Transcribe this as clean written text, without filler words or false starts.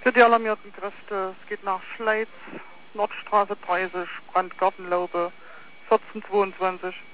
Für die alarmierten Kräfte, es geht nach Schleiz, Nordstraße 30, Brandgartenlaube, 1422.